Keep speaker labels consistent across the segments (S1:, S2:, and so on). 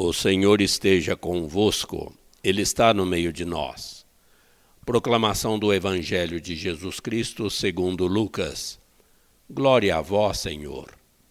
S1: O Senhor esteja convosco, Ele está no meio de nós. Proclamação do Evangelho de Jesus Cristo segundo Lucas. Glória a vós, Senhor.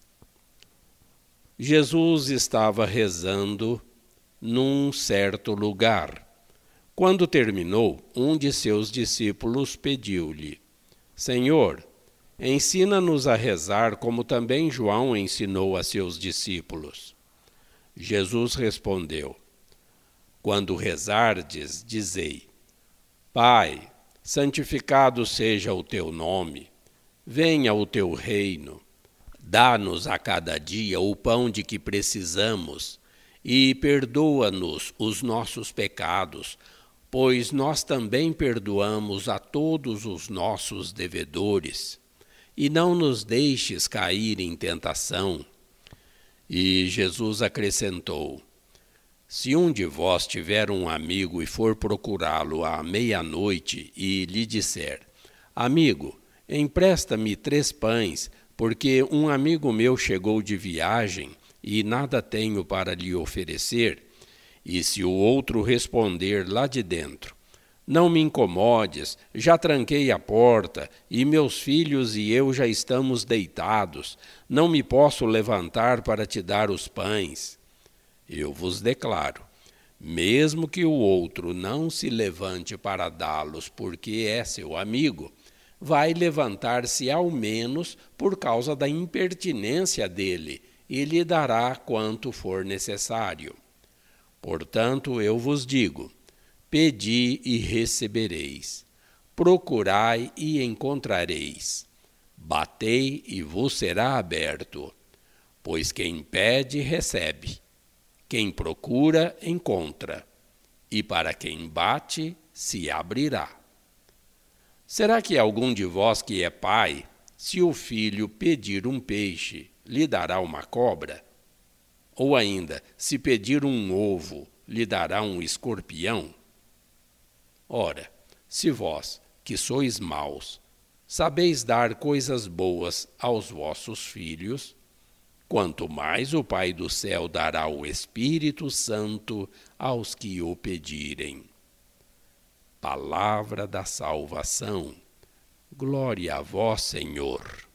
S1: Jesus estava rezando num certo lugar. Quando terminou, um de seus discípulos pediu-lhe: Senhor, ensina-nos a rezar como também João ensinou a seus discípulos. Jesus respondeu: Quando rezardes, dizei: Pai, santificado seja o teu nome, venha o teu reino, dá-nos a cada dia o pão de que precisamos e perdoa-nos os nossos pecados, pois nós também perdoamos a todos os nossos devedores. E não nos deixes cair em tentação. E Jesus acrescentou: Se um de vós tiver um amigo e for procurá-lo à meia-noite e lhe disser: Amigo, empresta-me 3 pães, porque um amigo meu chegou de viagem e nada tenho para lhe oferecer, e se o outro responder lá de dentro: Não me incomodes, já tranquei a porta, e meus filhos e eu já estamos deitados, não me posso levantar para te dar os pães. Eu vos declaro, mesmo que o outro não se levante para dá-los porque é seu amigo, vai levantar-se ao menos por causa da impertinência dele e lhe dará quanto for necessário. Portanto, eu vos digo: Pedi e recebereis, procurai e encontrareis, batei e vos será aberto. Pois quem pede, recebe, quem procura, encontra, e para quem bate, se abrirá. Será que algum de vós que é pai, se o filho pedir um peixe, lhe dará uma cobra? Ou ainda, se pedir um ovo, lhe dará um escorpião? Ora, se vós, que sois maus, sabeis dar coisas boas aos vossos filhos, quanto mais o Pai do céu dará o Espírito Santo aos que o pedirem. Palavra da salvação. Glória a vós, Senhor.